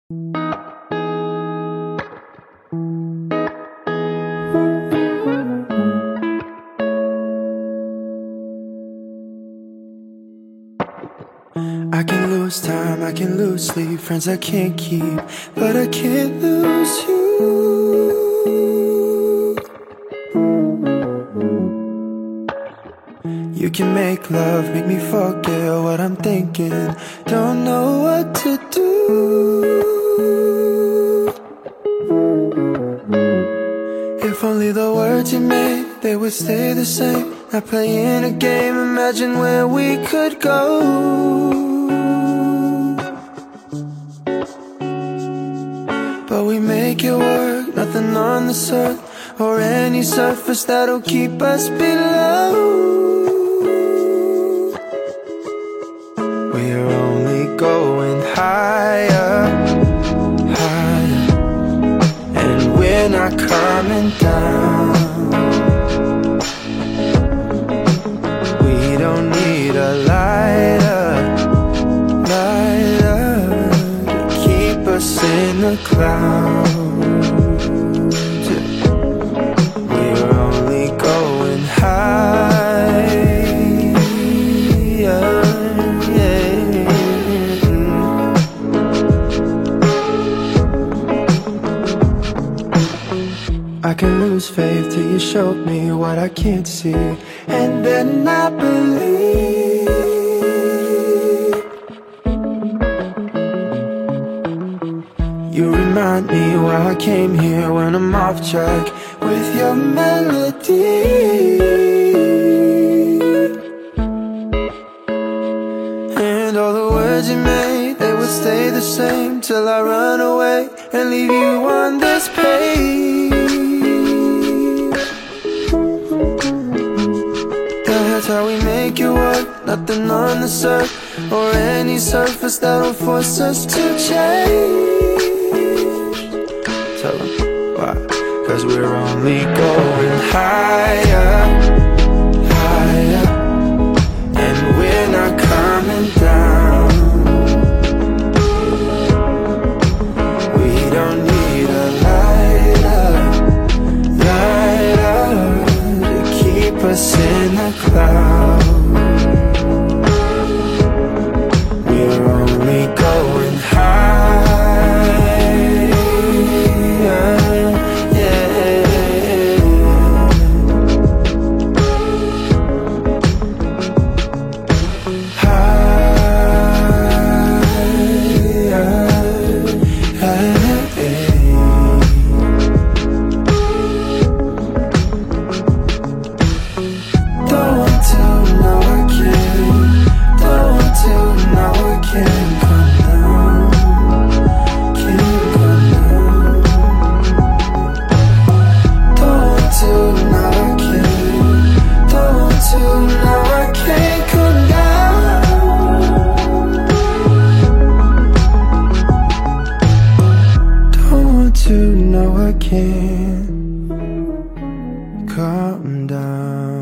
I can lose time, I can lose sleep, friends I can't keep, but I can't lose you. You can make love, make me forget what I'm thinking, don't know what to do. If only the words you made, they would stay the same. Not playing a game, imagine where we could go. But we make it work, nothing on this earth or any surface that'll keep us below. We're only going higher, higher, and we're not coming down. We don't need a lighter, lighter to keep us in the clouds. We're only going higher, yeah. I can lose faith till you showed me what I can't see, and then I believe. You remind me why I came here when I'm off track with your melody. And all the words you made, they would stay the same till I run away and leave you on this page. That's how we make it work, nothing on the earth or any surface that'll force us to change. Tell them why. Cause we're only going higher, higher, and we're not coming down. We don't need a lighter, lighter to keep us in the clouds. We're only going higher, yeah. Don't want to, no I can't. Don't want to, no I can't come down. Can't come down. Don't want to, no I can't. Don't want to, no I can't come down. Don't want to, no I can't come down.